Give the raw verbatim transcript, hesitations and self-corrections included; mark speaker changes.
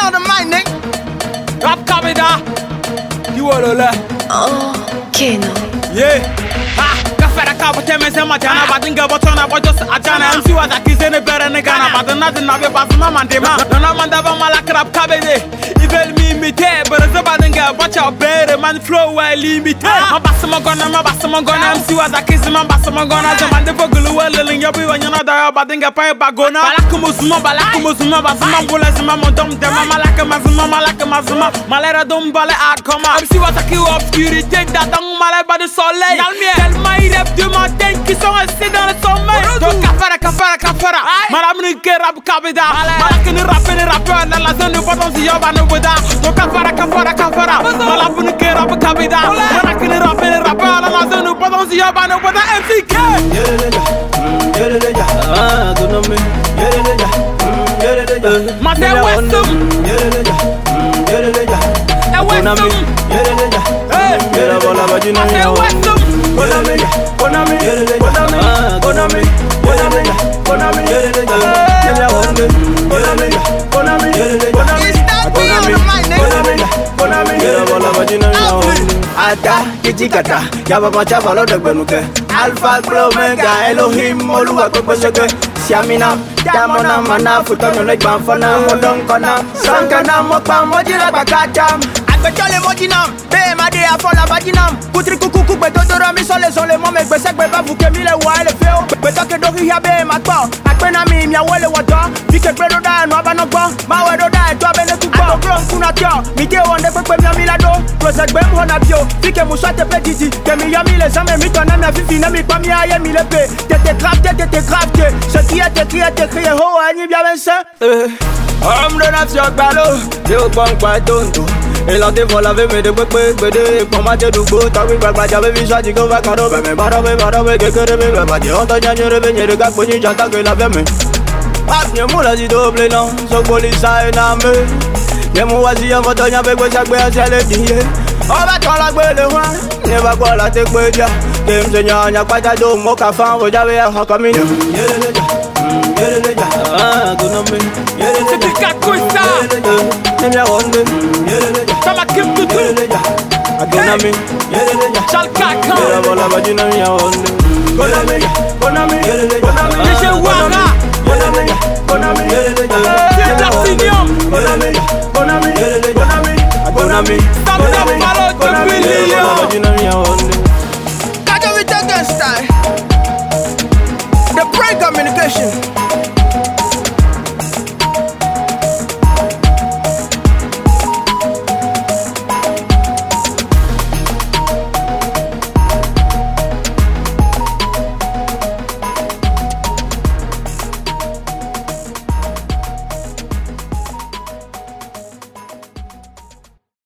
Speaker 1: on the mic, nigga. Rap Kabeda. You are the
Speaker 2: Oh, Keno.
Speaker 1: Yeah. Ah, kafara kabo teme sema jana badinga botona bojos ajana M C was akizene bere ne gana badana dina be basma mandema dona mandava malak rap kabede ivel mi imite bere zabadinga bocha bere man flow wa limite ma basma gona ma basma gona M C was akizema basma gona zamande fogulu wele nyabi wanyana da badinga pa bagona balak musuma balak musuma basma bula zuma mondom dema malak mazuma malak mazuma malera dom bale art koma M C was aki obscurité dadang malay ba de soleil tellement ils rêvent de matin qui sont restés dans le sommeil. Donc kafara kafara kafara Madame ni ke rap kabeda Malak ni rap ni rappeur dans la zone de potence yoba no boda. Donc kafara kafara kafara Malak ni ke rap kabeda Malak ni rap ni rappeur dans la zone de potence yoba no boda. M C K
Speaker 3: Yeleleja Yeleleja Ah gunome Yeleleja Yeleleja
Speaker 1: Mate westum
Speaker 3: Yeleleja Yeleleja
Speaker 1: E westum
Speaker 3: Yeleleja Yela bola bajina
Speaker 1: Mate westum
Speaker 3: Konami, Konami, Konami, Konami, Konami, Konami, Kenya wonde, Konami, Konami, Konami, Konami, Konami, Kenya bola bajina wonde. Ata kijikata, yaba macha balo de benuke. Alpha Omega, Elohim, Oluwa kweseke. Siamina, damona mana futonyo like banfana, modon kona. Sankana mokpa mojira bakacham. Betole mojinam, be made a fola vaginam. Kutri kuku beto dora mi sole sole mo me gbese gbe ba fuke mi le wa le fe o. Beto ke do hiya be ma gbo. Apena mi mi awole wodo. Fi ke gbe do da nu aba no gbo. Ma we do da ejo abele tu gbo. Agro kuna tio. Mi de wonde pepe mi mi lado. Prose gbe mo na bio. Fi ke mu so te pe didi. Ke mi ya mi le zame mi to na mi afifi na mi pa mi aye mi le pe. Tete grafte tete grafte. Ce qui est écrit est écrit ho ani bien bense. Eh. Homme de nation balo. Yo bon kwa tonto. Et là, t'es voilà, mais de quoi, mais pour ma tête, du beau, t'as vu, bah, j'avais vu ça, tu go, bah, caro, mais bah, mais bah, mais que que mais bah, tu entends, y'a une revenue, de gars, pour n'y j'entends que la même. Ah, y'a mon la dit double, non, so police, ça est n'amé. Y'a mon voisin, y'a votre y'a avec ça, quoi, c'est le billet. On va t'en la gueule, le roi, ne va quoi, la tête, quoi, y'a. Game, seigneur, y'a pas de dos, mon café, vous avez un comme une. Ah, good on me.
Speaker 1: C'est du kakusta
Speaker 3: Kenya wonde.
Speaker 1: Sama kim tutu
Speaker 3: Konami,
Speaker 1: Chal kaka
Speaker 3: Yela bola bajina ya wonde. Konami, Konami, Konami,
Speaker 1: Michel Wara
Speaker 3: Konami, Konami,
Speaker 1: Platinum
Speaker 3: Konami, Konami, Konami, Konami,
Speaker 1: Samda Malo de Bilio
Speaker 3: bajina ya wonde.
Speaker 1: Kaja with the style The break communication